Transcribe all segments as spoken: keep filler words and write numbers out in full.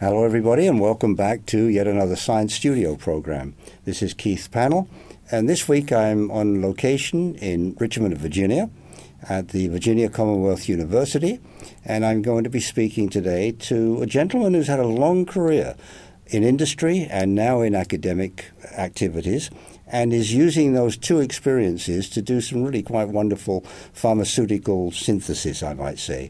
Hello, everybody, and welcome back to yet another Science Studio program. This is Keith Pannell, and this week I'm on location in Richmond, Virginia, at the Virginia Commonwealth University, and I'm going to be speaking today to a gentleman who's had a long career in industry and now in academic activities, and is using those two experiences to do some really quite wonderful pharmaceutical synthesis, I might say.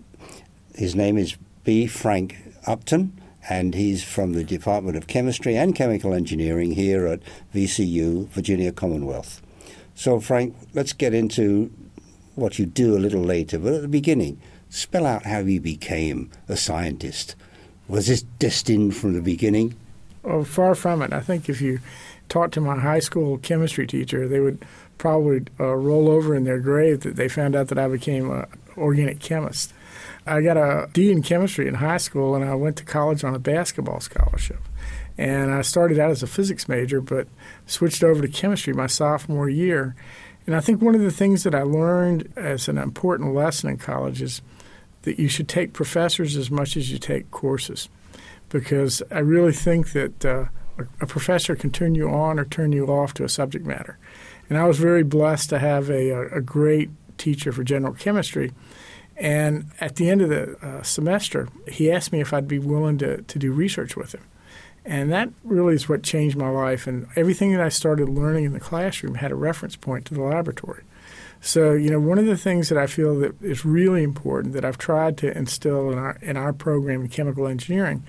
His name is B. Frank Upton, and he's from the Department of Chemistry and Chemical Engineering here at V C U, Virginia Commonwealth. So, Frank, let's get into what you do a little later, but at the beginning, spell out how you became a scientist. Was this destined from the beginning? Oh, far from it. I think if you talked to my high school chemistry teacher, they would probably uh, roll over in their grave that they found out that I became an organic chemist. I got a D in chemistry in high school, and I went to college on a basketball scholarship. And I started out as a physics major, but switched over to chemistry my sophomore year. And I think one of the things that I learned as an important lesson in college is that you should take professors as much as you take courses, because I really think that uh, a professor can turn you on or turn you off to a subject matter. And I was very blessed to have a, a great teacher for general chemistry. And at the end of the uh, semester, he asked me if I'd be willing to, to do research with him. And that really is what changed my life. And everything that I started learning in the classroom had a reference point to the laboratory. So, you know, one of the things that I feel that is really important that I've tried to instill in our, in our program in chemical engineering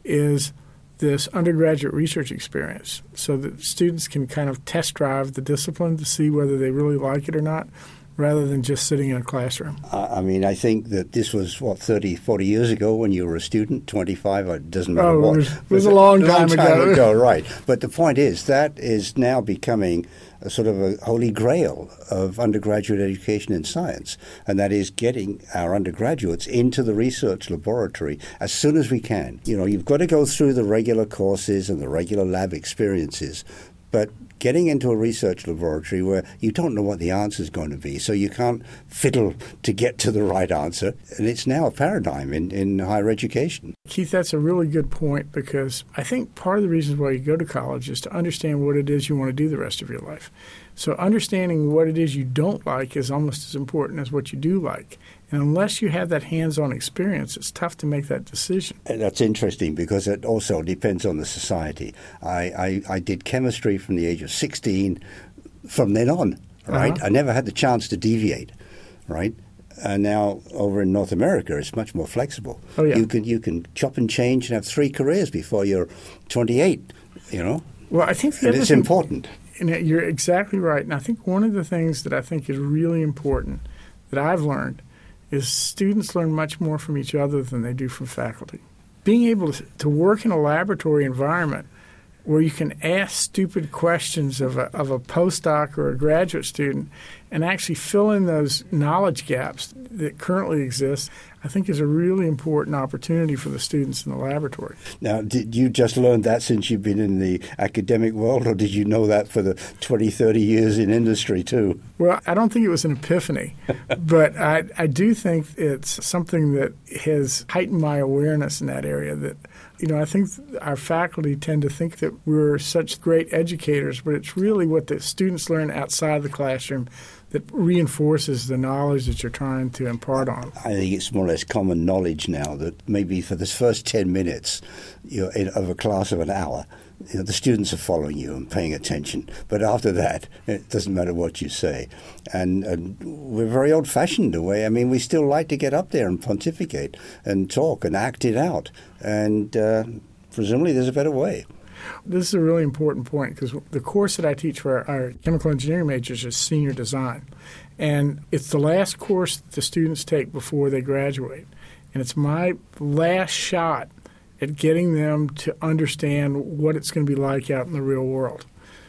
is this undergraduate research experience, so that students can kind of test drive the discipline to see whether they really like it or not, rather than just sitting in a classroom. I mean, I think that this was, what, thirty, forty years ago when you were a student, twenty-five, it doesn't matter oh, what. It was, it was a long, a time, long time ago. ago. Right. But the point is, that is now becoming a sort of a holy grail of undergraduate education in science, and that is getting our undergraduates into the research laboratory as soon as we can. You know, you've got to go through the regular courses and the regular lab experiences, but getting into a research laboratory where you don't know what the answer is going to be, so you can't fiddle to get to the right answer. And it's now a paradigm in, in higher education. Keith, that's a really good point, because I think part of the reasons why you go to college is to understand what it is you want to do the rest of your life. So understanding what it is you don't like is almost as important as what you do like. And unless you have that hands-on experience, it's tough to make that decision. And that's interesting, because it also depends on the society. I, I, I did chemistry from the age of sixteen. From then on, right? Uh-huh. I never had the chance to deviate, right? And now over in North America, it's much more flexible. Oh, yeah. You can you can chop and change and have three careers before you're twenty-eight, you know? Well, I think the and other it's thing, important. And you're exactly right. And I think one of the things that I think is really important that I've learned is students learn much more from each other than they do from faculty. Being able to, to work in a laboratory environment where you can ask stupid questions of a, of a postdoc or a graduate student and actually fill in those knowledge gaps that currently exist, I think is a really important opportunity for the students in the laboratory. Now, did you just learn that since you've been in the academic world, or did you know that for the twenty, thirty years in industry too? Well, I don't think it was an epiphany, but I, I do think it's something that has heightened my awareness in that area. That, you know, I think our faculty tend to think that we're such great educators, but it's really what the students learn outside the classroom that reinforces the knowledge that you're trying to impart on. I think it's more or less common knowledge now that maybe for this first ten minutes you're in, of a class of an hour, you know, the students are following you and paying attention. But after that, it doesn't matter what you say. And, and we're very old-fashioned the way. I mean, we still like to get up there and pontificate and talk and act it out. And uh, presumably there's a better way. This is a really important point, because the course that I teach for our, our chemical engineering majors is senior design. And it's the last course that the students take before they graduate. And it's my last shot at getting them to understand what it's going to be like out in the real world.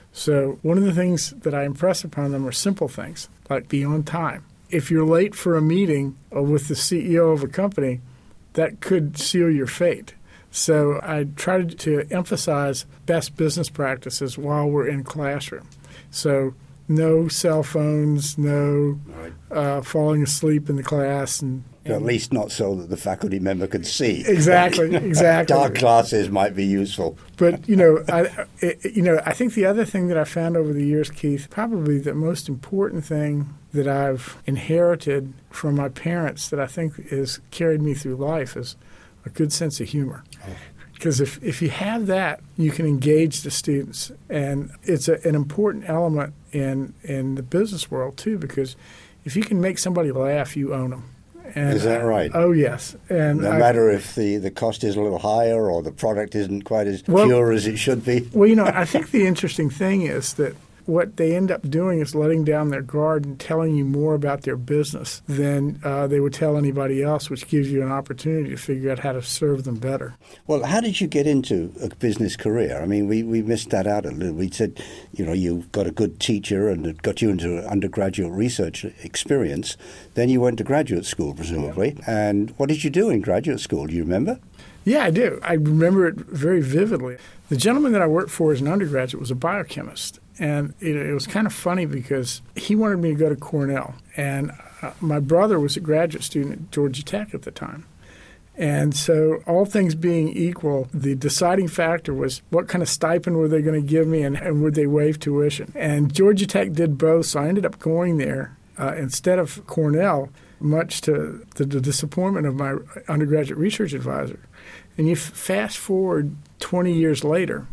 So one of the things that I impress upon them are simple things, like be on time. If you're late for a meeting with the C E O of a company, that could seal your fate. So I try to emphasize best business practices while we're in classroom. So no cell phones, no uh, falling asleep in the class, and At least not so that the faculty member could see. Exactly, exactly. Dark classes might be useful. But, you know, I, it, you know, I think the other thing that I found over the years, Keith, probably the most important thing that I've inherited from my parents that I think has carried me through life is a good sense of humor. Oh. Because if, if you have that, you can engage the students. And it's a, an important element in, in the business world, too, because if you can make somebody laugh, you own them. And, is that right? Uh, oh, yes. And no I, matter if the, the cost is a little higher or the product isn't quite as well, pure as it should be? Well, you know, I think the interesting thing is that what they end up doing is letting down their guard and telling you more about their business than uh, they would tell anybody else, which gives you an opportunity to figure out how to serve them better. Well, how did you get into a business career? I mean, we, we missed that out a little. We said, you know, you got a good teacher and it got you into undergraduate research experience. Then you went to graduate school, presumably. Yeah. And what did you do in graduate school? Do you remember? Yeah, I do. I remember it very vividly. The gentleman that I worked for as an undergraduate was a biochemist. And it, it was kind of funny because he wanted me to go to Cornell. And uh, my brother was a graduate student at Georgia Tech at the time. And so all things being equal, the deciding factor was what kind of stipend were they going to give me and, and would they waive tuition. And Georgia Tech did both, so I ended up going there uh, instead of Cornell, much to the, the disappointment of my undergraduate research advisor. And you f- fast forward twenty years later,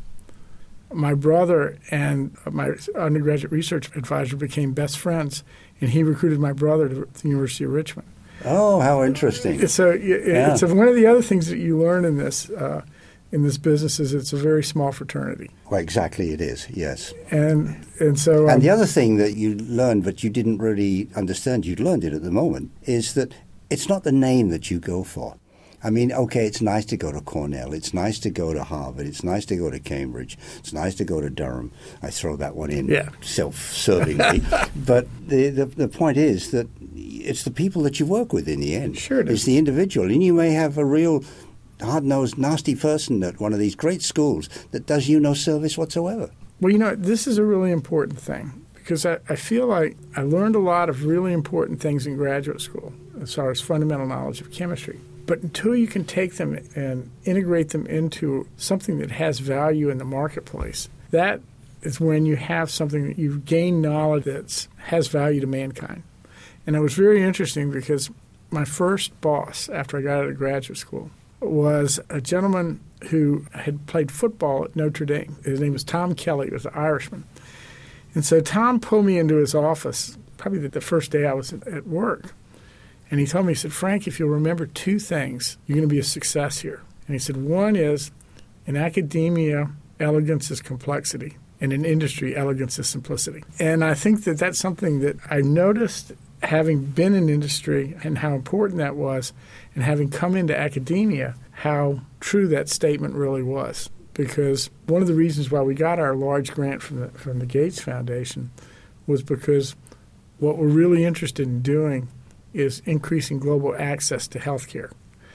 my brother and my undergraduate research advisor became best friends, and he recruited my brother to the University of Richmond. Oh, how interesting! So it, yeah. it's a, one of the other things that you learn in this uh, in this business is it's a very small fraternity. Well, exactly, it is. Yes, and and so um, and the other thing that you learned, but you didn't really understand, you learned it at the moment, is that it's not the name that you go for. I mean, okay, it's nice to go to Cornell. It's nice to go to Harvard. It's nice to go to Cambridge. It's nice to go to Durham. I throw that one in yeah. self-servingly. But the, the the point is that it's the people that you work with in the end. Sure it is. It's the individual. And you may have a real hard-nosed, nasty person at one of these great schools that does you no service whatsoever. Well, you know, this is a really important thing because I, I feel like I learned a lot of really important things in graduate school as far as fundamental knowledge of chemistry. But until you can take them and integrate them into something that has value in the marketplace, that is when you have something that you've gained knowledge that has value to mankind. And it was very interesting because my first boss after I got out of graduate school was a gentleman who had played football at Notre Dame. His name was Tom Kelly. He was an Irishman. And so Tom pulled me into his office probably the first day I was at work. And he told me, he said, Frank, if you'll remember two things, you're going to be a success here. And he said, one is, in academia, elegance is complexity. And in industry, elegance is simplicity. And I think that that's something that I noticed having been in industry and how important that was, and having come into academia, how true that statement really was. Because one of the reasons why we got our large grant from the, from the Gates Foundation was because what we're really interested in doing is increasing global access to health care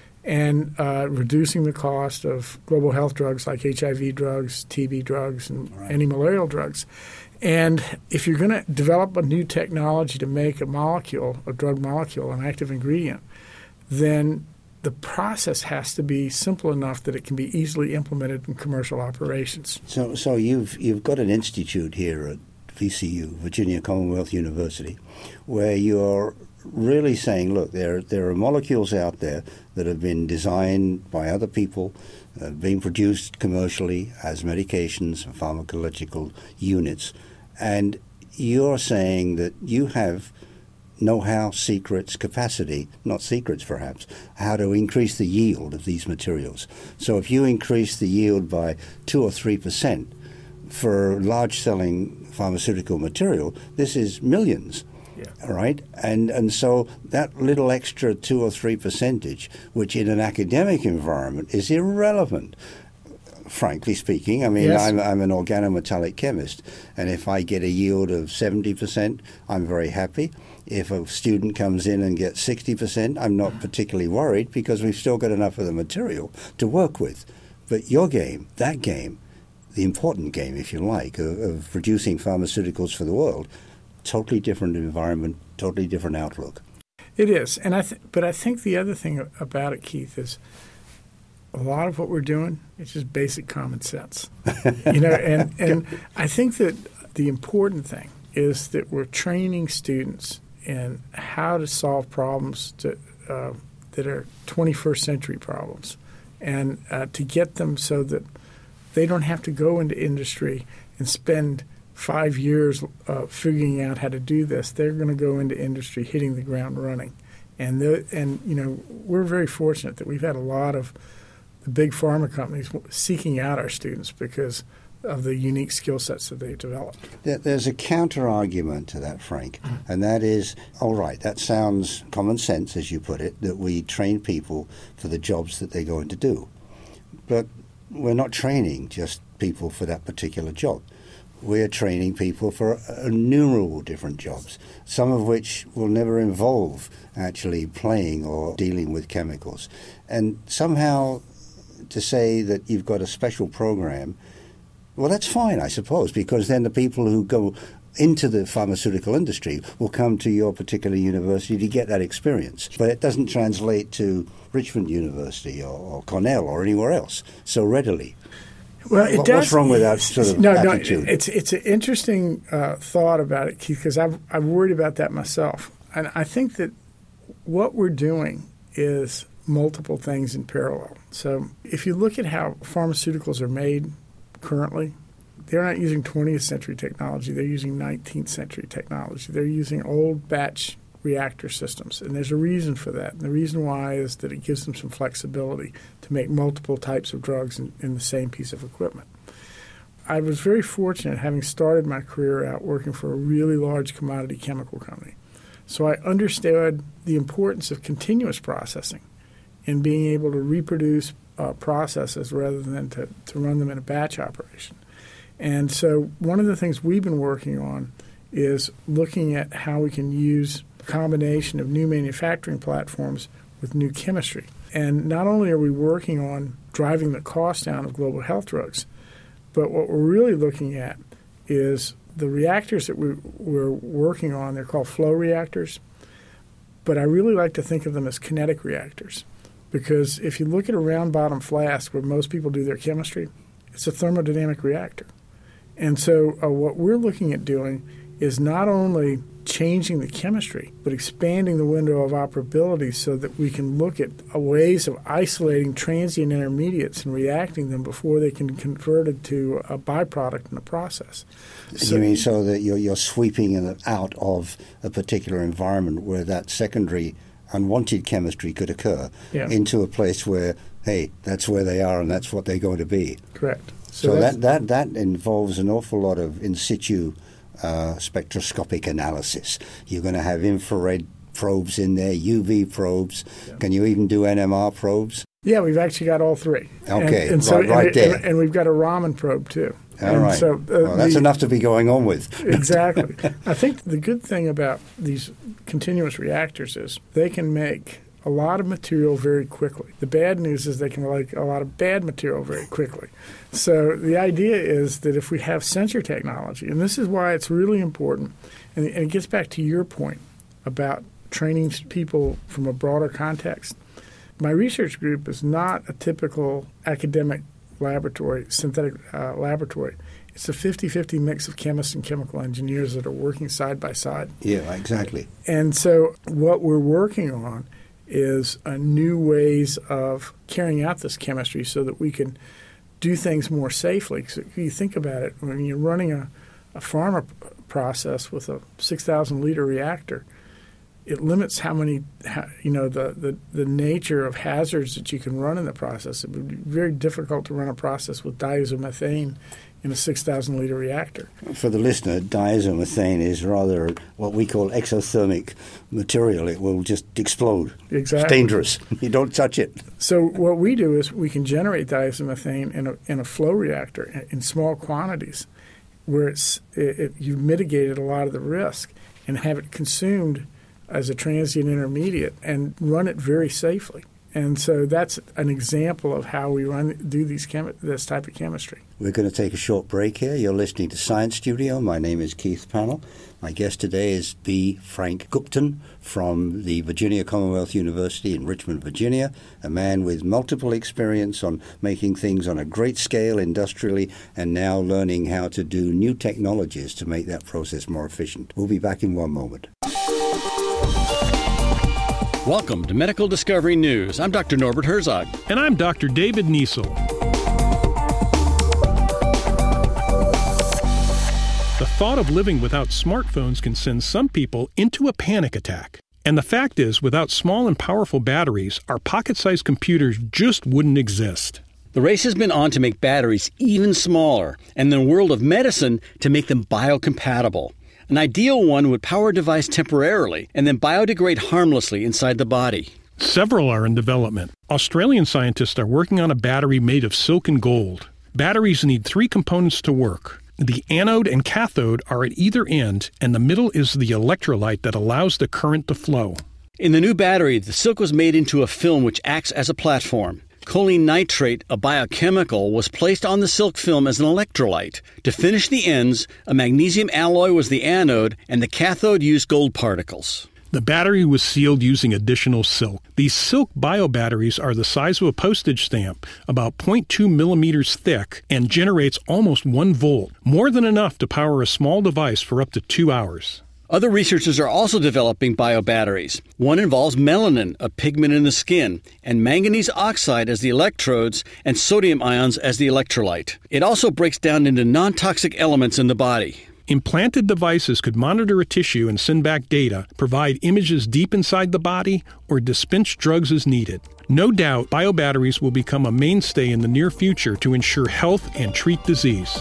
and uh, reducing the cost of global health drugs like H I V drugs, T B drugs, and right. anti-malarial drugs. And if you're going to develop a new technology to make a molecule, a drug molecule, an active ingredient, then the process has to be simple enough that it can be easily implemented in commercial operations. So, so you've you've got an institute here at V C U, Virginia Commonwealth University, where you're really saying, look, there there are molecules out there that have been designed by other people, uh, being produced commercially as medications and pharmacological units, and you're saying that you have know-how, secrets, capacity, not secrets perhaps, how to increase the yield of these materials. So if you increase the yield by two or three percent for large-selling pharmaceutical material, this is millions. Yeah. All right, and and so that little extra two or three percentage, which in an academic environment is irrelevant, frankly speaking. I mean, yes. I'm I'm an organometallic chemist, and if I get a yield of seventy percent, I'm very happy. If a student comes in and gets sixty percent, I'm not particularly worried because we've still got enough of the material to work with. But your game, that game, the important game, if you like, of, of producing pharmaceuticals for the world, totally different environment, totally different outlook. It is, and I th- but I think the other thing about it, Keith, is a lot of what we're doing is just basic common sense. You know, and, and I think that the important thing is that we're training students in how to solve problems to, uh, that are twenty-first century problems, and uh, to get them so that they don't have to go into industry and spend five years uh, figuring out how to do this. They're going to go into industry hitting the ground running. And, the, and you know, we're very fortunate that we've had a lot of the big pharma companies seeking out our students because of the unique skill sets that they've developed. There's a counter-argument to that, Frank, and that is, all right, that sounds common sense, as you put it, that we train people for the jobs that they're going to do. But we're not training just people for that particular job. We're training people for innumerable different jobs, some of which will never involve actually playing or dealing with chemicals. And somehow to say that you've got a special program, well, that's fine, I suppose, because then the people who go into the pharmaceutical industry will come to your particular university to get that experience. But it doesn't translate to Richmond University or, or Cornell or anywhere else so readily. Well, it what, does. What's wrong with that sort of no, attitude? No, it's it's an interesting uh, thought about it, Keith, because I've I've worried about that myself, and I think that what we're doing is multiple things in parallel. So if you look at how pharmaceuticals are made currently, they're not using twentieth century technology; they're using nineteenth century technology. They're using old batch reactor systems, and there's a reason for that. And the reason why is that it gives them some flexibility to make multiple types of drugs in, in the same piece of equipment. I was very fortunate having started my career out working for a really large commodity chemical company. So I understood the importance of continuous processing and being able to reproduce uh, processes rather than to, to run them in a batch operation. And so one of the things we've been working on is looking at how we can use combination of new manufacturing platforms with new chemistry. And not only are we working on driving the cost down of global health drugs, but what we're really looking at is the reactors that we, we're working on. They're called flow reactors, but I really like to think of them as kinetic reactors, because if you look at a round bottom flask where most people do their chemistry, it's a thermodynamic reactor. And so uh, what we're looking at doing is not only changing the chemistry, but expanding the window of operability so that we can look at ways of isolating transient intermediates and reacting them before they can be converted to a byproduct in the process. So, you mean so that you're, you're sweeping it out of a particular environment where that secondary unwanted chemistry could occur yeah. into a place where, hey, that's where they are and that's what they're going to be. Correct. So, so that, that, that involves an awful lot of in situ Uh, spectroscopic analysis. You're going to have infrared probes in there, U V probes. Yeah. Can you even do N M R probes? Yeah, we've actually got all three. Okay, and, and so, right, right and, there. And, and we've got a Raman probe, too. All and right. So, uh, well, that's the, enough to be going on with. Exactly. I think the good thing about these continuous reactors is they can make a lot of material very quickly. The bad news is they can make a lot of bad material very quickly. So the idea is that if we have sensor technology, and this is why it's really important, and it gets back to your point about training people from a broader context. My research group is not a typical academic laboratory, synthetic uh, laboratory. It's a fifty-fifty mix of chemists and chemical engineers that are working side by side. Yeah, exactly. And so what we're working on is uh, new ways of carrying out this chemistry so that we can do things more safely. Because if you think about it, when you're running a, a pharma process with a six thousand liter reactor, it limits how many, how, you know, the, the, the nature of hazards that you can run in the process. It would be very difficult to run a process with diazomethane in a six thousand liter reactor. For the listener, diazomethane is rather what we call exothermic material. It will just explode. Exactly. It's dangerous. You don't touch it. So what we do is we can generate diazomethane in a, in a flow reactor in, in small quantities where it's it, it, you've mitigated a lot of the risk and have it consumed as a transient intermediate and run it very safely. And so that's an example of how we run do these chemi- this type of chemistry. We're going to take a short break here. You're listening to Science Studio. My name is Keith Pannell. My guest today is B. Frank Gupton from the Virginia Commonwealth University in Richmond, Virginia, a man with multiple experience on making things on a great scale industrially and now learning how to do new technologies to make that process more efficient. We'll be back in one moment. Welcome to Medical Discovery News. I'm Doctor Norbert Herzog. And I'm Doctor David Niesel. The thought of living without smartphones can send some people into a panic attack. And the fact is, without small and powerful batteries, our pocket-sized computers just wouldn't exist. The race has been on to make batteries even smaller, and in the world of medicine, to make them biocompatible. An ideal one would power a device temporarily and then biodegrade harmlessly inside the body. Several are in development. Australian scientists are working on a battery made of silicon gold. Batteries need three components to work. The anode and cathode are at either end, and the middle is the electrolyte that allows the current to flow. In the new battery, the silk was made into a film which acts as a platform. Choline nitrate, a biochemical, was placed on the silk film as an electrolyte. To finish the ends, a magnesium alloy was the anode, and the cathode used gold particles. The battery was sealed using additional silk. These silk biobatteries are the size of a postage stamp, about zero point two millimeters thick, and generates almost one volt, more than enough to power a small device for up to two hours. Other researchers are also developing biobatteries. One involves melanin, a pigment in the skin, and manganese oxide as the electrodes and sodium ions as the electrolyte. It also breaks down into non-toxic elements in the body. Implanted devices could monitor a tissue and send back data, provide images deep inside the body, or dispense drugs as needed. No doubt, biobatteries will become a mainstay in the near future to ensure health and treat disease.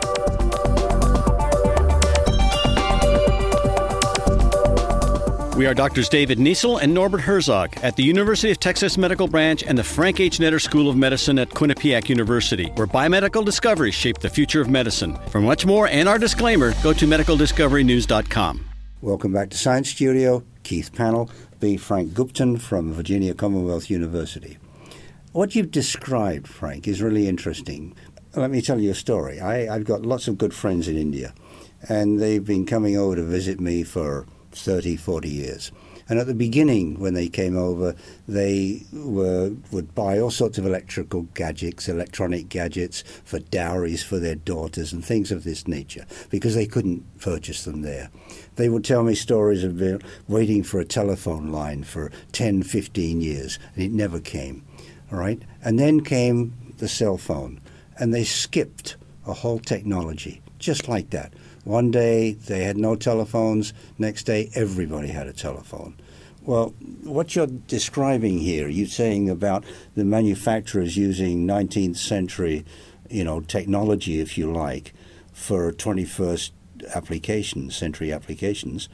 We are Doctors David Niesel and Norbert Herzog at the University of Texas Medical Branch and the Frank H. Netter School of Medicine at Quinnipiac University, where biomedical discoveries shape the future of medicine. For much more and our disclaimer, go to medical discovery news dot com. Welcome back to Science Studio. Keith Pannell, B. Frank Gupton from Virginia Commonwealth University. What you've described, Frank, is really interesting. Let me tell you a story. I, I've got lots of good friends in India, and they've been coming over to visit me for thirty, forty years. And at the beginning, when they came over, they were would buy all sorts of electrical gadgets, electronic gadgets for dowries for their daughters and things of this nature, because they couldn't purchase them there. They would tell me stories of waiting for a telephone line for ten, fifteen years, and it never came. All right? And then came the cell phone, and they skipped a whole technology, just like that. One day they had no telephones, next day everybody had a telephone. Well, what you're describing here, you're saying about the manufacturers using nineteenth century, you know, technology, if you like, for twenty-first applications, century applications,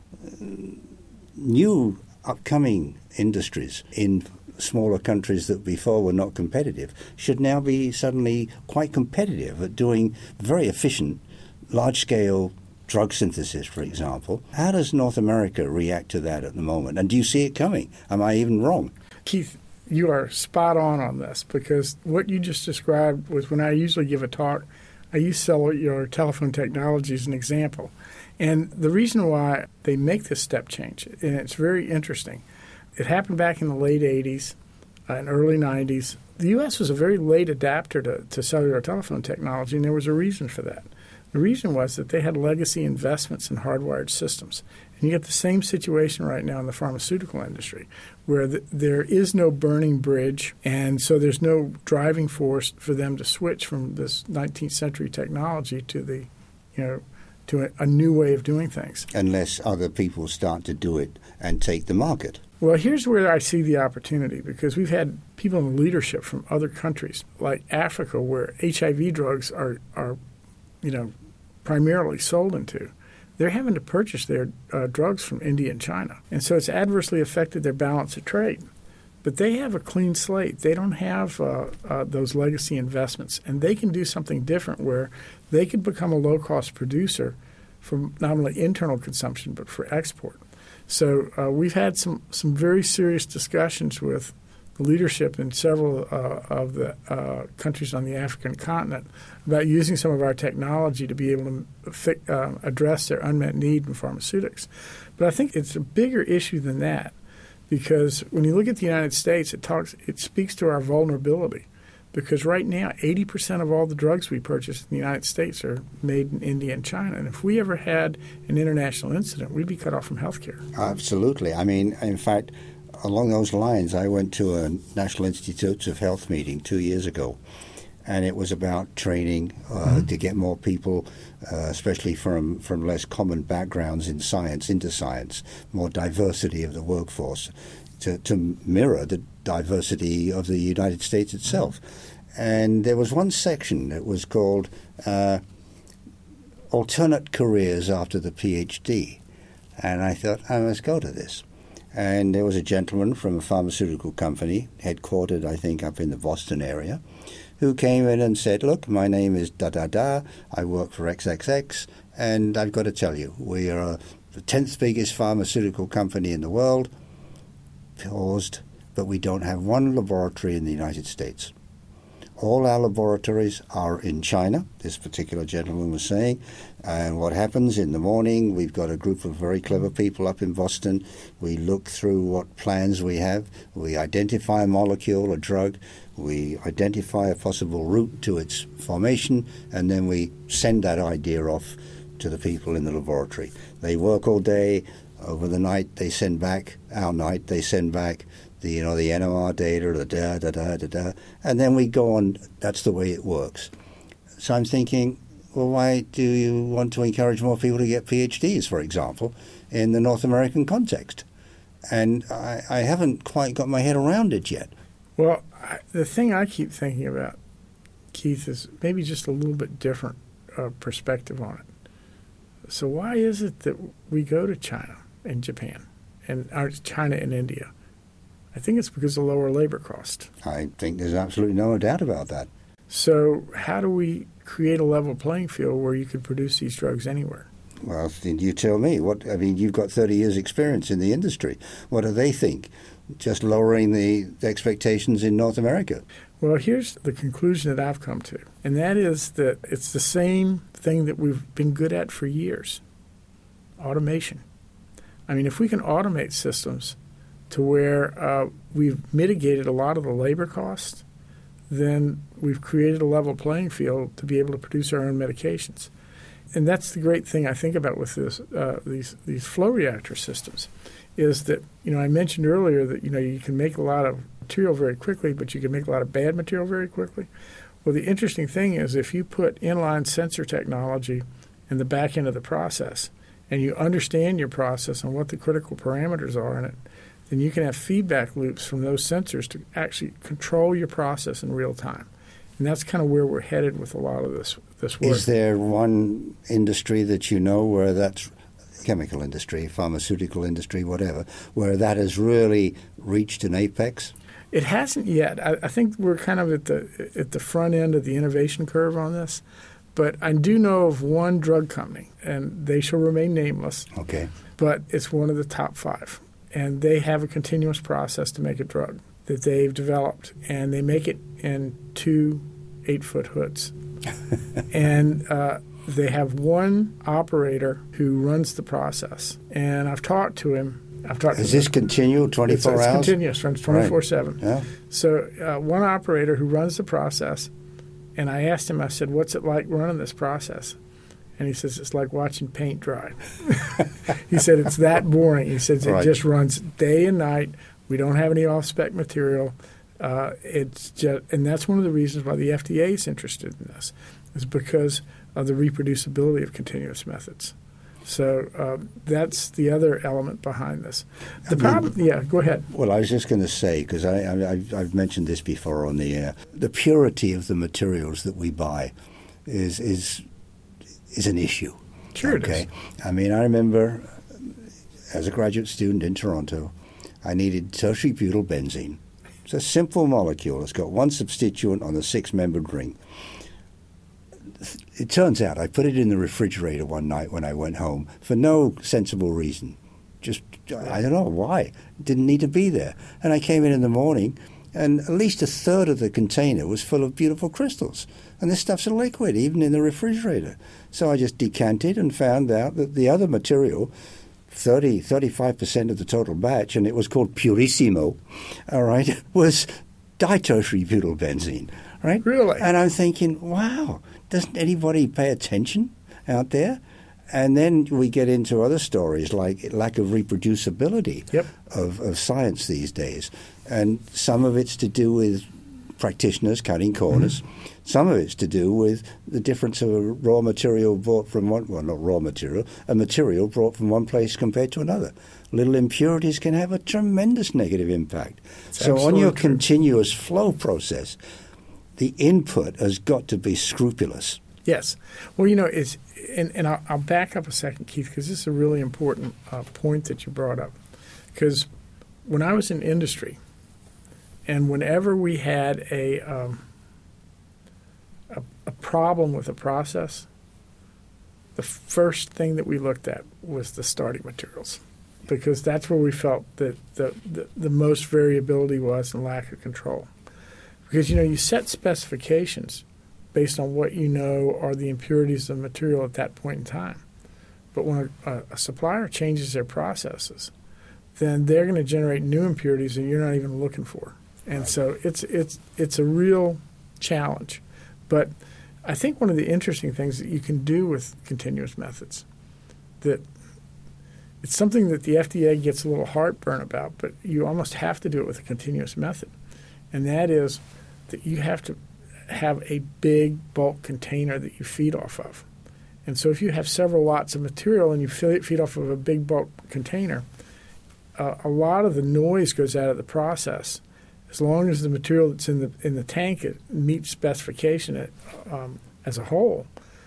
new upcoming industries in smaller countries that before were not competitive should now be suddenly quite competitive at doing very efficient large-scale drug synthesis, for example. How does North America react to that at the moment? And do you see it coming? Am I even wrong? Keith, you are spot on on this, because what you just described was when I usually give a talk, I use cellular telephone technology as an example. And the reason why they make this step change, and it's very interesting, it happened back in the late eighties uh, and early nineties. The U S was a very late adapter to, to cellular telephone technology, and there was a reason for that. The reason was that they had legacy investments in hardwired systems. And you get the same situation right now in the pharmaceutical industry, where the, there is no burning bridge, and so there's no driving force for them to switch from this nineteenth century technology to the, you know, to a, a new way of doing things. Unless other people start to do it and take the market. Well, here's where I see the opportunity, because we've had people in leadership from other countries, like Africa, where H I V drugs are, are you know, primarily sold into. They're having to purchase their uh, drugs from India and China. And so it's adversely affected their balance of trade. But they have a clean slate. They don't have uh, uh, those legacy investments. And they can do something different where they could become a low-cost producer for not only internal consumption but for export. So uh, we've had some, some very serious discussions with leadership in several uh, of the uh, countries on the African continent about using some of our technology to be able to fi- uh, address their unmet need in pharmaceutics. But I think it's a bigger issue than that, because when you look at the United States, it talks, it speaks to our vulnerability. Because right now, eighty percent of all the drugs we purchase in the United States are made in India and China. And if we ever had an international incident, we'd be cut off from healthcare. Absolutely. I mean, in fact, along those lines, I went to a National Institutes of Health meeting two years ago, and it was about training uh, mm-hmm. to get more people, uh, especially from, from less common backgrounds in science, into science, more diversity of the workforce, to, to mirror the diversity of the United States itself. Mm-hmm. And there was one section that was called uh, Alternate Careers After the PhD. And I thought, I must go to this. And there was a gentleman from a pharmaceutical company, headquartered, I think, up in the Boston area, who came in and said, look, my name is da-da-da, I work for X X X, and I've got to tell you, we are the tenth biggest pharmaceutical company in the world. Paused, but we don't have one laboratory in the United States. All our laboratories are in China, this particular gentleman was saying. And what happens in the morning, we've got a group of very clever people up in Boston. We look through what plans we have. We identify a molecule, a drug. We identify a possible route to its formation, and then we send that idea off to the people in the laboratory. They work all day. Over the night, they send back, our night, they send back the, you know, the N M R data, the da, da, da, da, da, and then we go on. That's the way it works. So I'm thinking, well, why do you want to encourage more people to get PhDs, for example, in the North American context? And I, I haven't quite got my head around it yet. Well, I, the thing I keep thinking about, Keith, is maybe just a little bit different uh, perspective on it. So why is it that we go to China and Japan, and or China and India? I think it's because of lower labor cost. I think there's absolutely no doubt about that. So how do we create a level playing field where you could produce these drugs anywhere? Well, you tell me. What I mean, you've got thirty years' experience in the industry. What do they think? Just lowering the expectations in North America? Well, here's the conclusion that I've come to, and that is that it's the same thing that we've been good at for years, automation. I mean, if we can automate systems to where uh, we've mitigated a lot of the labor costs, then we've created a level playing field to be able to produce our own medications. And that's the great thing I think about with this, uh, these these flow reactor systems, is that, you know, I mentioned earlier that, you know, you can make a lot of material very quickly, but you can make a lot of bad material very quickly. Well, the interesting thing is if you put inline sensor technology in the back end of the process and you understand your process and what the critical parameters are in it, then you can have feedback loops from those sensors to actually control your process in real time. And that's kind of where we're headed with a lot of this this work. Is there one industry that you know where that's chemical industry, pharmaceutical industry, whatever, where that has really reached an apex? It hasn't yet. I, I think we're kind of at the at the front end of the innovation curve on this. But I do know of one drug company, and they shall remain nameless. Okay. But it's one of the top five. And they have a continuous process to make a drug that they've developed, and they make it in two eight-foot hoods. and uh, they have one operator who runs the process. And I've talked to him. I've talked. Is to this him. continual, twenty-four it's, it's hours? It's continuous, runs twenty-four seven. Right. Yeah. So uh, one operator who runs the process, and I asked him, I said, what's it like running this process? And he says, it's like watching paint dry. He said, it's that boring. He says, it right. just runs day and night. We don't have any off-spec material. Uh, it's just, and that's one of the reasons why the F D A is interested in this, is because of the reproducibility of continuous methods. So uh, that's the other element behind this. The problem, yeah, go ahead. Well, I was just going to say, because I, I, I've, I've mentioned this before on the air, the purity of the materials that we buy is is is an issue. Sure okay? it is. I mean, I remember as a graduate student in Toronto, I needed tertiary butyl benzene. It's a simple molecule. It's got one substituent on a six-membered ring. It turns out I put it in the refrigerator one night when I went home for no sensible reason. Just, I don't know why. It didn't need to be there. And I came in in the morning, and at least a third of the container was full of beautiful crystals. And this stuff's a liquid, even in the refrigerator. So I just decanted and found out that the other material, thirty, thirty-five percent of the total batch, and it was called Purissimo, all right, was ditertiary butyl benzene, right? Really? And I'm thinking, wow, doesn't anybody pay attention out there? And then we get into other stories like lack of reproducibility yep. of, of science these days. And some of it's to do with practitioners cutting corners. Mm-hmm. Some of it's to do with the difference of a raw material brought from one, well, not raw material, a material brought from one place compared to another. Little impurities can have a tremendous negative impact. It's so on your true. continuous flow process, the input has got to be scrupulous. Yes. Well, you know, it's, and, and I'll, I'll back up a second, Keith, because this is a really important uh, point that you brought up. Because when I was in industry, and whenever we had a, um, a a problem with a process, the first thing that we looked at was the starting materials, because that's where we felt that the, the, the most variability was and lack of control. Because, you know, you set specifications based on what you know are the impurities of the material at that point in time. But when a, a supplier changes their processes, then they're going to generate new impurities that you're not even looking for. And so it's it's it's a real challenge. But I think one of the interesting things that you can do with continuous methods, that it's something that the F D A gets a little heartburn about, but you almost have to do it with a continuous method. And that is that you have to have a big bulk container that you feed off of. And so if you have several lots of material and you feed off of a big bulk container, uh, a lot of the noise goes out of the process. As long as the material that's in the in the tank it meets specification it, um, as a whole,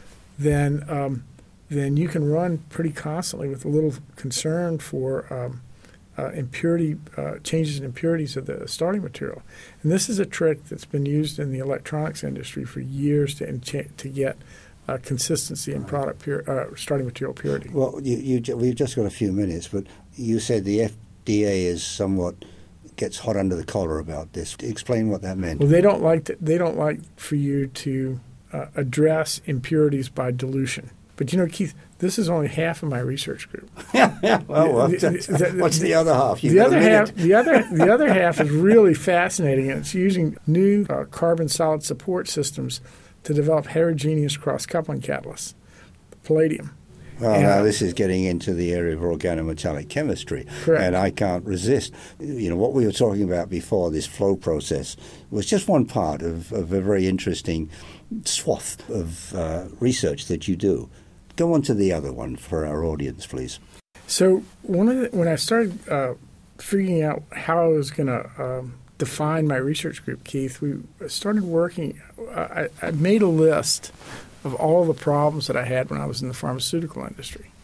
then um, then you can run pretty constantly with a little concern for um, uh, impurity uh, changes in impurities of the starting material. And this is a trick that's been used in the electronics industry for years to to get uh, consistency in product pure, uh, starting material purity. Well, you, you, we've just got a few minutes, but you said the F D A is somewhat gets hot under the collar about this. Explain what that meant. Well, they don't like to, they don't like for you to uh, address impurities by dilution. But you know, Keith, this is only half of my research group. yeah, yeah. Well, well the, the, the, what's the other half? The other half, the other, the other half is really fascinating, and it's using new uh, carbon solid support systems to develop heterogeneous cross-coupling catalysts, palladium. Well, and, now this is getting into the area of organometallic chemistry, correct. And I can't resist. You know, what we were talking about before, this flow process, was just one part of, of a very interesting swath of uh, research that you do. Go on to the other one for our audience, please. So one of the, when I started uh, figuring out how I was going to um, define my research group, Keith, we started working. Uh, I, I made a list of all the problems that I had when I was in the pharmaceutical industry.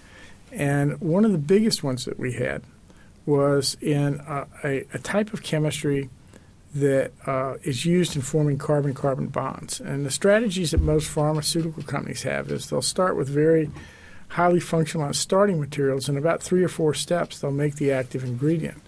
And one of the biggest ones that we had was in uh, a, a type of chemistry that uh, is used in forming carbon-carbon bonds. And the strategies that most pharmaceutical companies have is they'll start with very highly functionalized starting materials, and about three or four steps they'll make the active ingredient.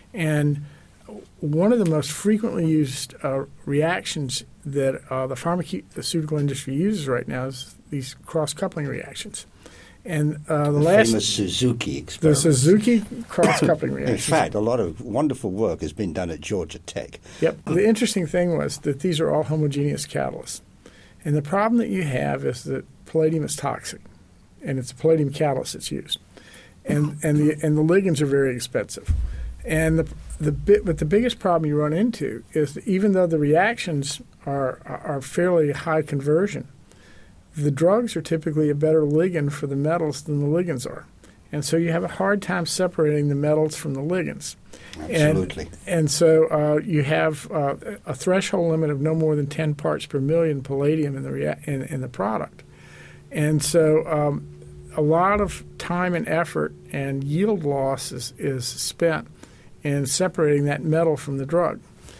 And one of the most frequently used uh, reactions that uh, the pharmaceutical industry uses right now is these cross-coupling reactions. And uh, the, the last famous Suzuki experiment. The Suzuki cross-coupling reaction. In fact, a lot of wonderful work has been done at Georgia Tech. Yep. The interesting thing was that these are all homogeneous catalysts. And the problem that you have is that palladium is toxic, and it's a palladium catalyst that's used. And and the and the ligands are very expensive. And the the bit, but the biggest problem you run into is that even though the reactions are are fairly high conversion, the drugs are typically a better ligand for the metals than the ligands are. And so you have a hard time separating the metals from the ligands. Absolutely. And, and so uh, you have uh, a threshold limit of no more than ten parts per million palladium in the rea- in, in the product. And so um, a lot of time and effort and yield loss is, is spent in separating that metal from the drug.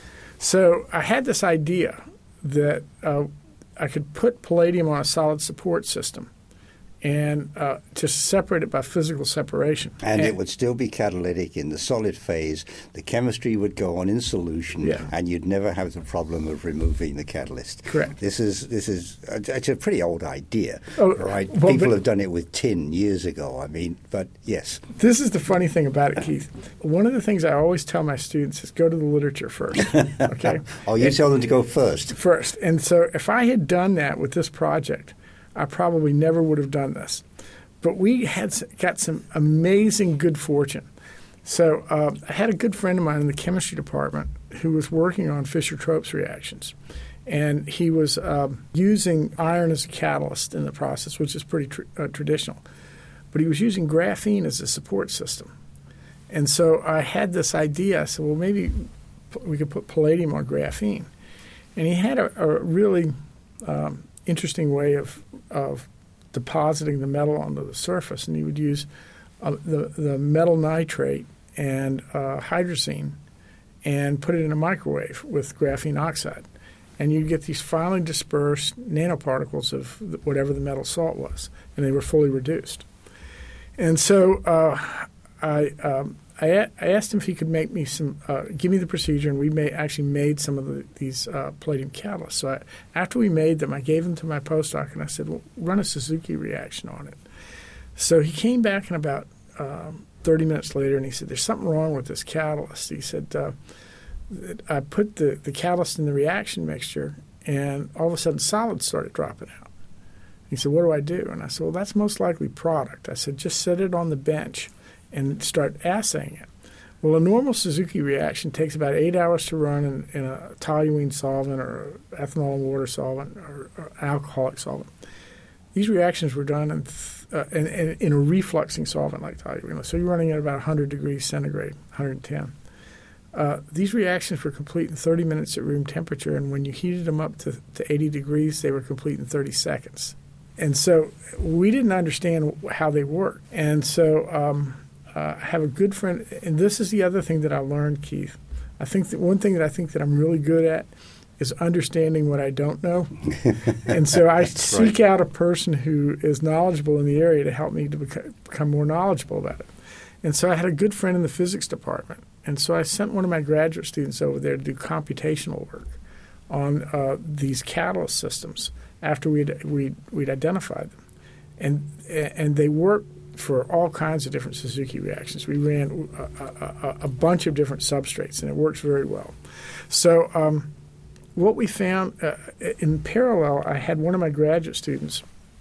So I had this idea that uh, I could put palladium on a solid support system and uh, just separate it by physical separation. And, and it would still be catalytic in the solid phase. The chemistry would go on in solution, yeah. and you'd never have the problem of removing the catalyst. Correct. This is this is it's a pretty old idea, oh, right? Well, People have done it with tin years ago. I mean, but yes. This is the funny thing about it, Keith. One of the things I always tell my students is go to the literature first. Okay. oh, you and, tell them to go first. First, and so if I had done that with this project, I probably never would have done this. But we had got some amazing good fortune. So uh, I had a good friend of mine in the chemistry department who was working on Fischer-Tropsch reactions. And he was um, using iron as a catalyst in the process, which is pretty tr- uh, traditional. But he was using graphene as a support system. And so I had this idea. I said, well, maybe we could put palladium on graphene. And he had a, a really um, interesting way of of depositing the metal onto the surface, and he would use uh, the the metal nitrate and uh, hydrazine and put it in a microwave with graphene oxide, and you'd get these finely dispersed nanoparticles of whatever the metal salt was, and they were fully reduced. And so uh, I um, I, I asked him if he could make me some, uh, give me the procedure, and we made, actually made some of the, these uh, palladium catalysts. So I, after we made them, I gave them to my postdoc, and I said, well, run a Suzuki reaction on it. So he came back in about um, thirty minutes later, and he said, there's something wrong with this catalyst. He said, uh, I put the, the catalyst in the reaction mixture, and all of a sudden solids started dropping out. He said, what do I do? And I said, well, that's most likely product. I said, just set it on the bench and start assaying it. Well, a normal Suzuki reaction takes about eight hours to run in, in a toluene solvent or ethanol and water solvent or, or alcoholic solvent. These reactions were done in, th- uh, in, in, in a refluxing solvent like toluene. So you're running at about one hundred degrees centigrade, one hundred ten. Uh, these reactions were complete in thirty minutes at room temperature, and when you heated them up to, to eighty degrees, they were complete in thirty seconds. And so we didn't understand how they worked. And so um, uh, I have a good friend, and this is the other thing that I learned, Keith. I think that one thing that I think that I'm really good at is understanding what I don't know. And so I seek right. out a person who is knowledgeable in the area to help me to beca- become more knowledgeable about it. And so I had a good friend in the physics department. And so I sent one of my graduate students over there to do computational work on uh, these catalyst systems after we'd, we'd, we'd identified them. And, and they worked for all kinds of different Suzuki reactions. We ran a, a, a bunch of different substrates, and it works very well. So um, what we found, uh, in parallel, I had one of my graduate students.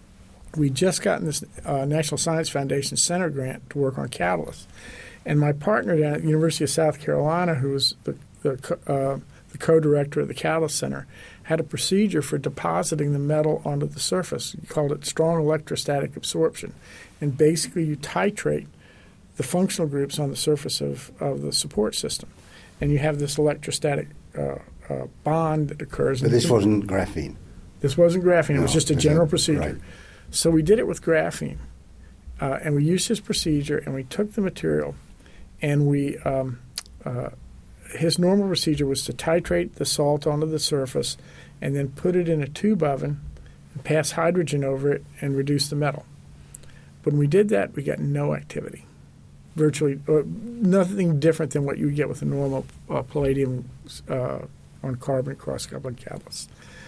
We'd just gotten this uh, National Science Foundation Center grant to work on catalysts. And my partner down at the University of South Carolina, who was the, the, uh, the co-director of the Catalyst Center, had a procedure for depositing the metal onto the surface. He called it strong electrostatic absorption. And basically you titrate the functional groups on the surface of, of the support system. And you have this electrostatic uh, uh, bond that occurs. But this wasn't graphene? This wasn't graphene. No, it was just a general that, procedure. Right. So we did it with graphene. Uh, and we used his procedure, and we took the material, and we um, uh, his normal procedure was to titrate the salt onto the surface and then put it in a tube oven and pass hydrogen over it and reduce the metal. When we did that, we got no activity, virtually uh, nothing different than what you would get with a normal uh, palladium uh, on carbon cross-coupling catalyst.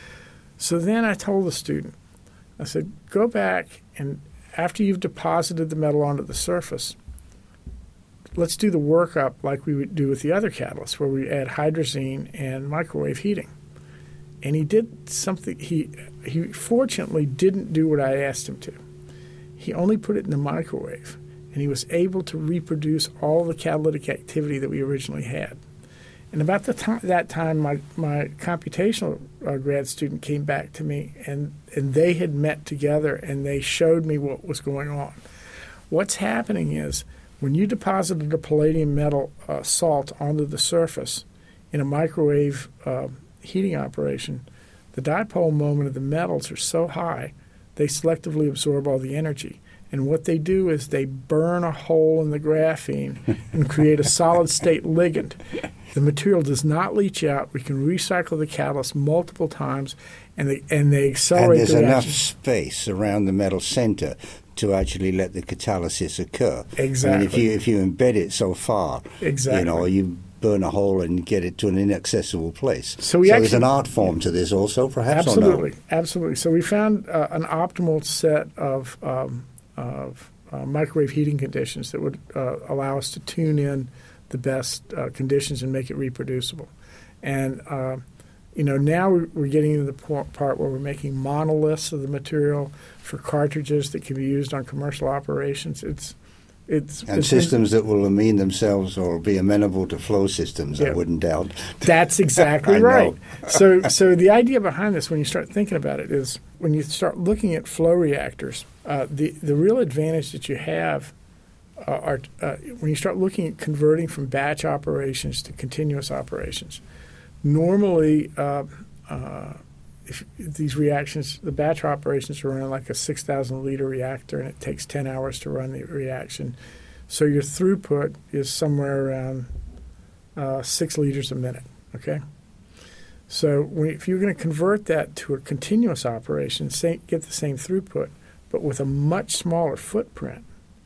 So then I told the student, I said, go back and after you've deposited the metal onto the surface, let's do the workup like we would do with the other catalysts, where we add hydrazine and microwave heating. And he did something. He he fortunately didn't do what I asked him to. He only put it in the microwave, and he was able to reproduce all the catalytic activity that we originally had. And about the time, that time, my, my computational uh, grad student came back to me, and, and they had met together, and they showed me what was going on. What's happening is when you deposited a palladium metal uh, salt onto the surface in a microwave uh, heating operation, the dipole moment of the metals are so high, they selectively absorb all the energy. And what they do is they burn a hole in the graphene and create a solid-state ligand. The material does not leach out. We can recycle the catalyst multiple times, and they and they accelerate and there's the enough reaction. Space around the metal center to actually let the catalysis occur. Exactly. I mean, if you if you embed it so far, exactly. you know, you burn a hole and get it to an inaccessible place. So, we so actually, there's an art form to this also, perhaps? Absolutely, or no? absolutely. So we found uh, an optimal set of, um, of uh, microwave heating conditions that would uh, allow us to tune in the best uh, conditions and make it reproducible. And uh, you know, now we're getting into the part where we're making monoliths of the material for cartridges that can be used on commercial operations. It's It's, and it's systems that will amend themselves or be amenable to flow systems, yeah. I wouldn't doubt. That's exactly right. so so the idea behind this, when you start thinking about it, is when you start looking at flow reactors, uh, the, the real advantage that you have uh, are uh, when you start looking at converting from batch operations to continuous operations. Normally, uh, uh, if these reactions, the batch operations are running like a six thousand liter reactor, and it takes ten hours to run the reaction. So your throughput is somewhere around uh, six liters a minute, okay? So when, if you're going to convert that to a continuous operation, say, get the same throughput, but with a much smaller footprint,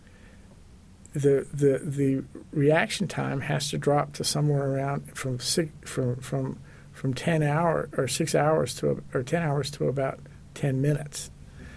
the the the reaction time has to drop to somewhere around from six, from from from ten hours or six hours to or ten hours to about ten minutes.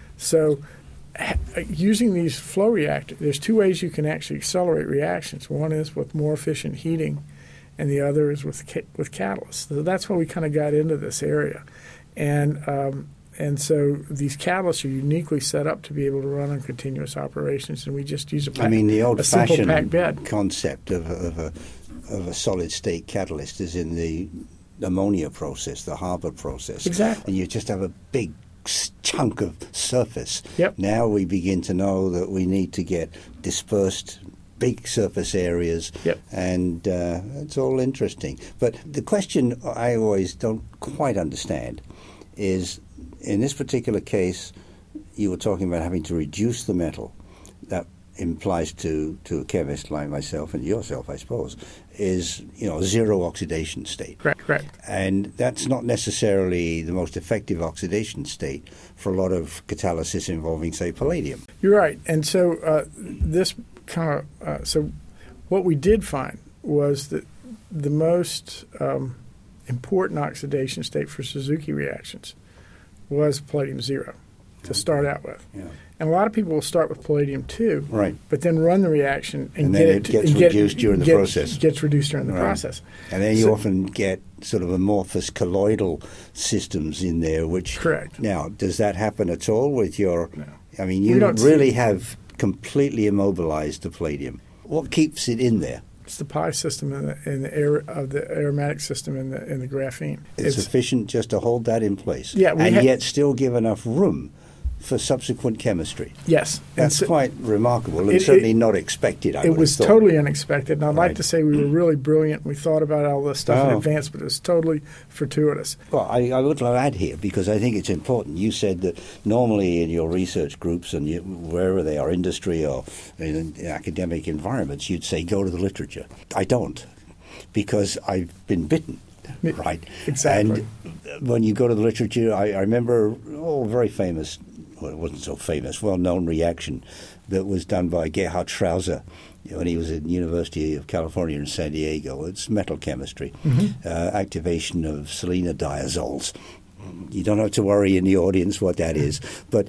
So ha- using these flow reactors, there's two ways you can actually accelerate reactions. One is with more efficient heating, and the other is with ca- with catalysts. So that's why we kind of got into this area, and um, and so these catalysts are uniquely set up to be able to run on continuous operations, and we just use a pack, I mean, the old-fashioned pack bed. concept of, of a of a solid-state catalyst is in the ammonia process, the Haber process. Exactly. And you just have a big chunk of surface. Yep. Now we begin to know that we need to get dispersed big surface areas, yep. and uh, it's all interesting. But the question I always don't quite understand is, in this particular case, you were talking about having to reduce the metal. That implies to, to a chemist like myself and yourself, I suppose, is, you know, zero oxidation state. Correct, correct. And that's not necessarily the most effective oxidation state for a lot of catalysis involving, say, palladium. You're right. And so uh, this kind of uh, so what we did find was that the most um, important oxidation state for Suzuki reactions was palladium zero to start out with. Yeah. And a lot of people will start with palladium two, right, but then run the reaction and, and get then it, it gets and get, reduced during the get, process. Gets reduced during the right. process. And then you so, often get sort of amorphous colloidal systems in there, which... Correct. Now, does that happen at all with your... No. I mean, you really have completely immobilized the palladium. What keeps it in there? It's the pi system in the, in the air of the aromatic system in the in the graphene. It's, it's sufficient just to hold that in place, yeah, and ha- yet still give enough room for subsequent chemistry. Yes. That's so, quite remarkable and it, certainly it, not expected, I It would was have thought. totally unexpected, and I'd right. like to say we were really brilliant. We thought about all this stuff oh. in advance, but it was totally fortuitous. Well, I, I would add here, because I think it's important. You said that normally in your research groups and you, wherever they are, industry or in, in academic environments, you'd say go to the literature. I don't, because I've been bitten. Right. Exactly. And when you go to the literature, I, I remember, oh, very famous, well, it wasn't so famous, well-known reaction that was done by Gerhard Schrauser when he was at the University of California in San Diego. It's metal chemistry, mm-hmm. uh, activation of selenodiazoles. You don't have to worry in the audience what that is, but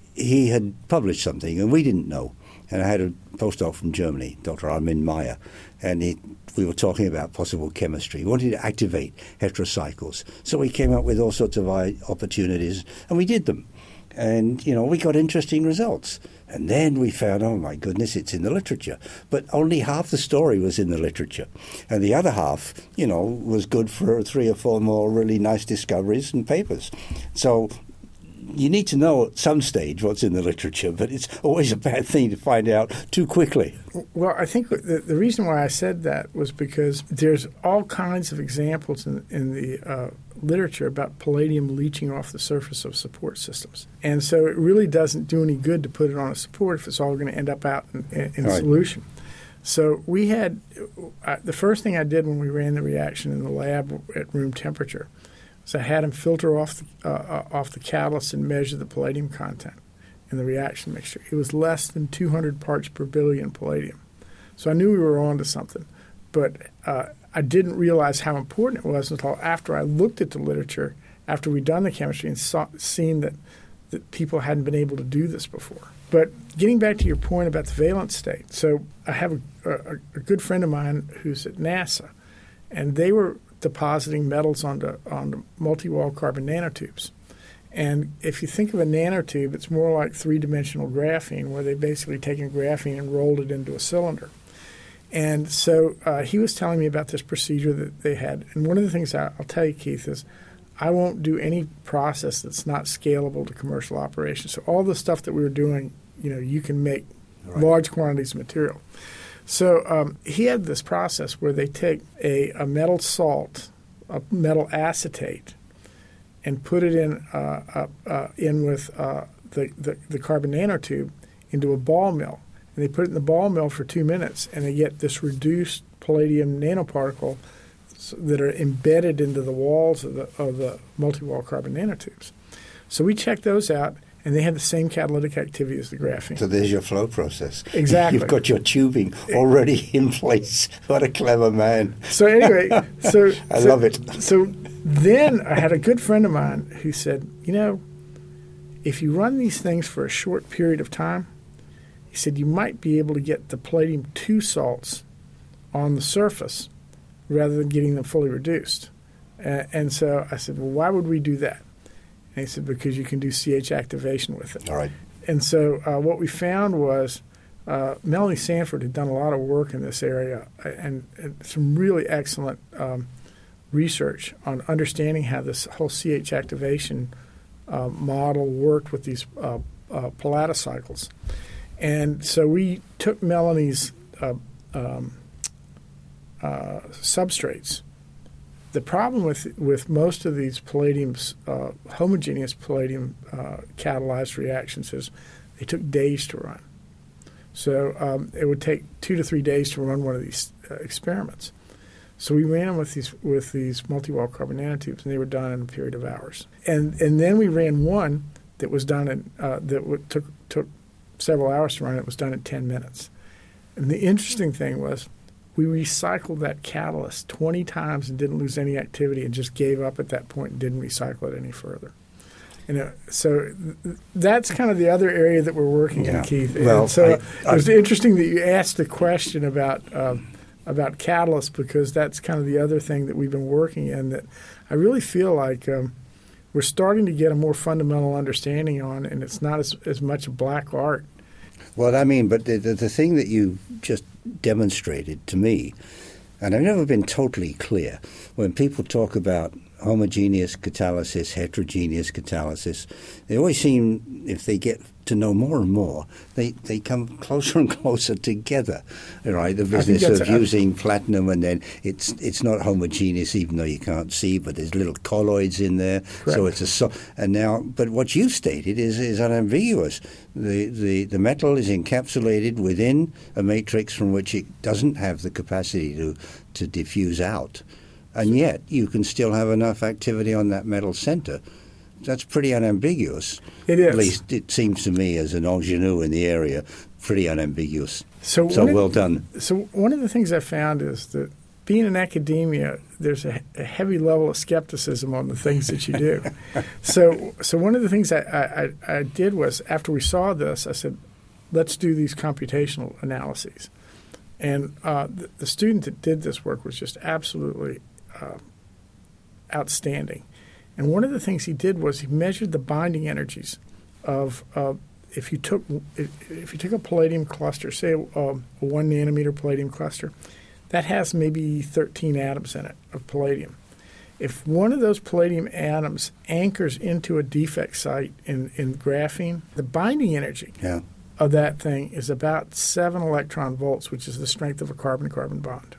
he had published something, and we didn't know. And I had a postdoc from Germany, Doctor Armin Meyer, and he, we were talking about possible chemistry. We wanted to activate heterocycles. So we came up with all sorts of opportunities, and we did them. And, you know, we got interesting results. And then we found, oh, my goodness, it's in the literature. But only half the story was in the literature. And the other half, you know, was good for three or four more really nice discoveries and papers. So you need to know at some stage what's in the literature, but it's always a bad thing to find out too quickly. Well, I think the, the reason why I said that was because there's all kinds of examples in, in the uh, literature about palladium leaching off the surface of support systems. And so it really doesn't do any good to put it on a support if it's all going to end up out in, in, in right. solution. So we had uh, – the first thing I did when we ran the reaction in the lab at room temperature – so I had them filter off the, uh, off the catalyst and measure the palladium content. in the reaction mixture. It was less than two hundred parts per billion palladium. So I knew we were on to something. But uh, I didn't realize how important it was until after I looked at the literature, after we'd done the chemistry and saw, seen that, that people hadn't been able to do this before. But getting back to your point about the valence state, so I have a, a, a good friend of mine who's at NASA, and they were depositing metals onto, onto multi-wall carbon nanotubes. And if you think of a nanotube, it's more like three-dimensional graphene, where they've basically taken graphene and rolled it into a cylinder. And so uh, he was telling me about this procedure that they had. And one of the things I, I'll tell you, Keith, is I won't do any process that's not scalable to commercial operations. So all the stuff that we were doing, you know, you can make right. large quantities of material. So um, he had this process where they take a, a metal salt, a metal acetate, and put it in uh, uh, uh, in with uh, the, the, the carbon nanotube into a ball mill. And they put it in the ball mill for two minutes, and they get this reduced palladium nanoparticle that are embedded into the walls of the, of the multi-wall carbon nanotubes. So we checked those out, and they had the same catalytic activity as the graphene. So there's your flow process. Exactly. You've got your tubing already in place. What a clever man. So anyway, so I so, love it. So then I had a good friend of mine who said, you know, if you run these things for a short period of time, he said you might be able to get the palladium two salts on the surface rather than getting them fully reduced. Uh, and so I said, well, why would we do that? And he said, because you can do C H activation with it. All right. And so uh, what we found was uh, Melanie Sanford had done a lot of work in this area and, and some really excellent um, research on understanding how this whole C H activation uh, model worked with these uh, uh, palladicycles. And so we took Melanie's uh, um, uh, substrates. The problem with with most of these palladium, uh, homogeneous palladium uh, catalyzed reactions is they took days to run. So um, it would take two to three days to run one of these uh, experiments. So we ran them with these with these multi-wall carbon nanotubes, and they were done in a period of hours. And and then we ran one that was done in uh, that w- took took several hours to run. It was done in ten minutes. And the interesting thing was we recycled that catalyst twenty times and didn't lose any activity, and just gave up at that point and didn't recycle it any further. You know, so th- that's kind of the other area that we're working yeah. in, Keith. Well, and so I, I, it was interesting that you asked the question about um, about catalysts, because that's kind of the other thing that we've been working in that I really feel like um, we're starting to get a more fundamental understanding on, and it's not as, as much a black art. Well, I mean, but the, the, the thing that you just demonstrated to me, and I've never been totally clear, when people talk about homogeneous catalysis, heterogeneous catalysis, they always seem, if they get to know more and more, they, they come closer and closer together, right? The business of a, using platinum, and then it's it's not homogeneous, even though you can't see, but there's little colloids in there. Correct. So it's a so, and now, but what you've stated is is unambiguous. The, the the metal is encapsulated within a matrix from which it doesn't have the capacity to to diffuse out, and yet you can still have enough activity on that metal center. That's pretty unambiguous. It is. At least it seems to me, as an ingenue in the area, pretty unambiguous. So, so well of, done. So one of the things I found is that being in academia, there's a, a heavy level of skepticism on the things that you do. so so one of the things I, I, I did was, after we saw this, I said, let's do these computational analyses. And uh, the, the student that did this work was just absolutely uh, outstanding. And one of the things he did was he measured the binding energies of uh, if you took if, if you took a palladium cluster, say a, a one nanometer palladium cluster, that has maybe thirteen atoms in it of palladium. If one of those palladium atoms anchors into a defect site in, in graphene, the binding energy yeah. of that thing is about seven electron volts, which is the strength of a carbon-carbon bond.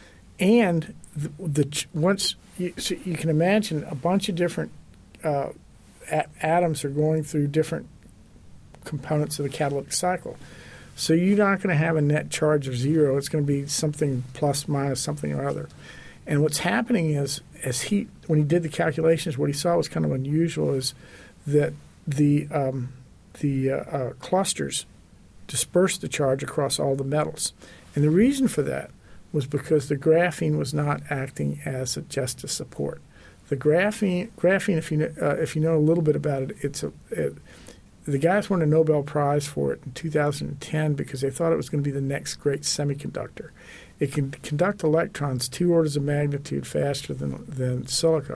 And the, the once you, so you can imagine a bunch of different uh, a- atoms are going through different components of the catalytic cycle. So you're not going to have a net charge of zero. It's going to be something plus, minus, something or other. And what's happening is, as he when he did the calculations, what he saw was kind of unusual is that the um, the uh, uh, clusters dispersed the charge across all the metals. And the reason for that was because the graphene was not acting as a, just a support. The graphene, graphene, if you know, uh, if you know a little bit about it, it's a it, the guys won a Nobel Prize for it in two thousand ten because they thought it was going to be the next great semiconductor. It can conduct electrons two orders of magnitude faster than than silica,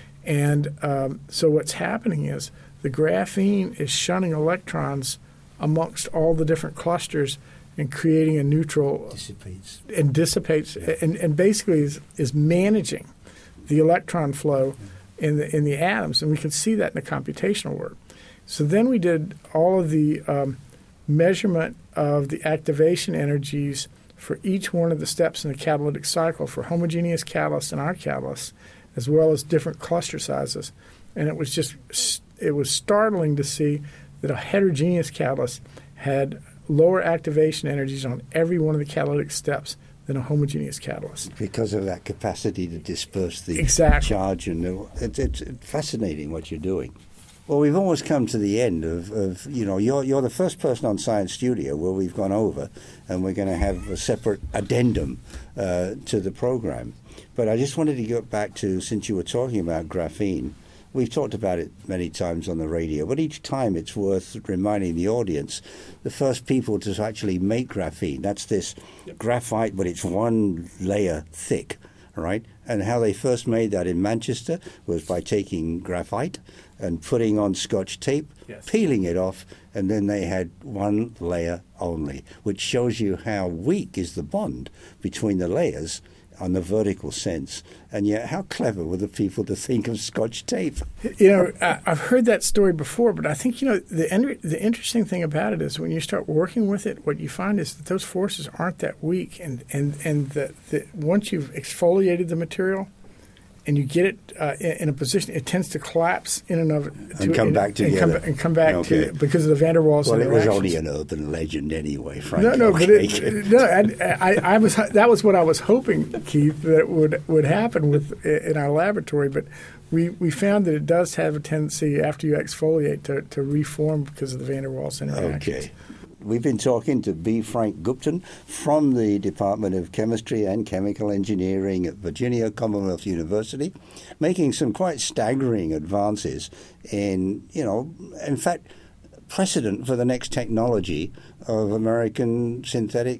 and um, so what's happening is the graphene is shunning electrons amongst all the different clusters and creating a neutral Dissipates. and dissipates Yeah. and, and basically is, is managing the electron flow in the in the atoms, and we can see that in the computational work. So then we did all of the um, measurement of the activation energies for each one of the steps in the catalytic cycle for homogeneous catalysts and our catalysts, as well as different cluster sizes. And it was just it was startling to see that a heterogeneous catalyst had lower activation energies on every one of the catalytic steps than a homogeneous catalyst. Because of that capacity to disperse the Exactly. charge. And the, it's, it's fascinating what you're doing. Well, we've almost come to the end of, of you know, you're, you're the first person on Science Studio where we've gone over, and we're going to have a separate addendum uh, to the program. But I just wanted to get back to, since you were talking about graphene, we've talked about it many times on the radio, but each time it's worth reminding the audience, the first people to actually make graphene, that's this graphite, but it's one layer thick, right? And how they first made that in Manchester was by taking graphite and putting on Scotch tape, Yes. peeling it off, and then they had one layer only, which shows you how weak is the bond between the layers on the vertical sense. And yet, how clever were the people to think of Scotch tape? You know, I, I've heard that story before, but I think, you know, the en- the interesting thing about it is when you start working with it, what you find is that those forces aren't that weak. And, and, and the, the, once you've exfoliated the material and you get it uh, in, in a position, it tends to collapse in and of it. And to, come in, back and together. come, and come back Okay. to because of the van der Waals Well, it was interactions. only an urban legend anyway, frankly. No, no, but Okay. it, no, I, I, I was that was what I was hoping, Keith, that would would happen with in our laboratory. But we, we found that it does have a tendency after you exfoliate to, to reform because of the van der Waals interactions. Okay. We've been talking to B. Frank Gupton from the Department of Chemistry and Chemical Engineering at Virginia Commonwealth University, making some quite staggering advances in, you know, in fact, precedent for the next technology of American synthetic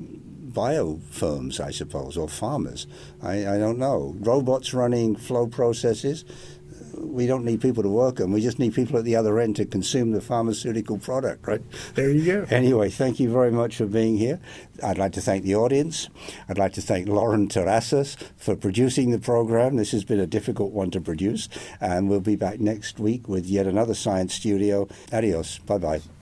bio firms, I suppose, or farmers. I, I don't know. Robots running flow processes. We don't need people to work them. We just need people at the other end to consume the pharmaceutical product, right? There you go. Anyway, thank you very much for being here. I'd like to thank the audience. I'd like to thank Lauren Terrasas for producing the program. This has been a difficult one to produce. And we'll be back next week with yet another Science Studio. Adios. Bye-bye.